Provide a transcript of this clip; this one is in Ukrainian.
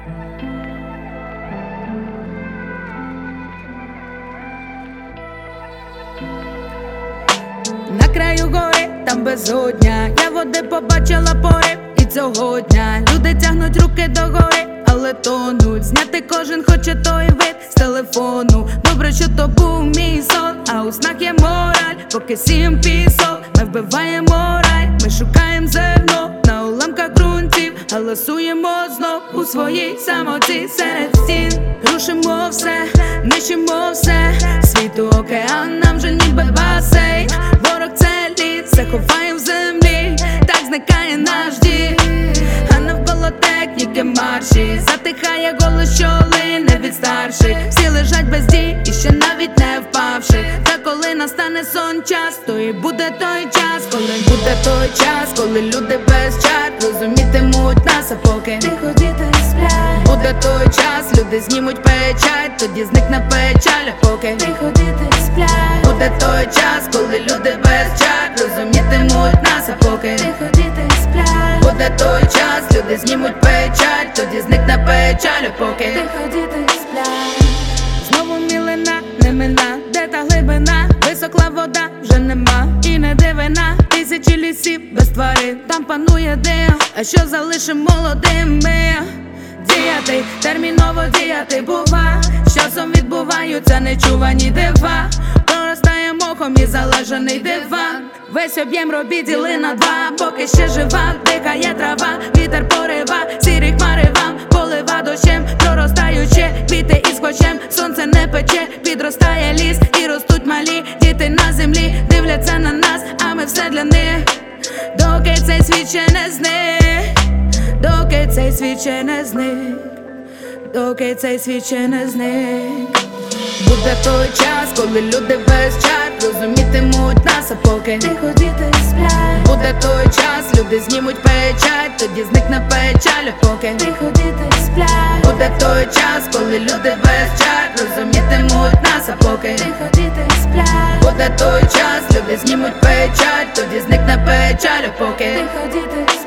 На краю гори, там безодня, я води побачила порив і цього дня. Люди тягнуть руки догори, але тонуть. Зняти кожен хоче той вид з телефону. Добре, що то був мій сон, а у снах є мораль. Поки сім пісок, ми вбиваємо рай. Ми шукаємо зерно на уламках ґрунтів, галасуємо знов у своїй самоті серед стін. Рушимо все, нищимо все, світу океан нам же ніби басейн. Ворог це лід, все ховає в землі, так зникає наш дім. А навколо техніки марші, затихає голос, що лине від старших. Всі лежать без дій і ще навіть не впавши. Та коли настане сон час, то і буде той час, коли буде той час, коли люди без чар розумітимуть нас, а поки тихо діти сплять. Буде той час, люди знімуть печать, тоді зникне печаль, а поки Тихо діти сплять. Буде той час, коли люди без чар розумітимуть нас, а поки Тихо діти сплять. Буде той час, люди знімуть печаль, тоді зникне печаль, а поки Тихо діти сплять. знову мілина, не мина, де та глибина, висохла вода, вже нема, і не дивина. Тисячі лісів без тварин, там панує дим, а що залишим молодими? Діяти, терміново діяти, бува, з часом відбуваються нечувані дива. Проростає мохом і залежаний диван. Весь об'єм робіт діли на два, поки ще жива, дихає трава, вітер порива, сірі хмари вам полива дощем, проростаючи, квіти із хочем, сонце не пече, підростає ліс і ростуть малі діти на землі, дивляться на нас, а ми все для них. Доки цей світ ще не зник, доки цей світ ще не зник, доки цей світ ще не зник. Буде той час, коли люди без чар розумітимуть нас, а поки Тихо діти сплять. Буде той час, люди знімуть печать, тоді зникне печаль, а поки Тихо діти сплять. Буде той час, коли люди без чар розумітимуть нас, а поки Тихо діти сплять. Буде той час, люди знімуть печать, тоді зникне печаль, а поки Тихо діти сплять.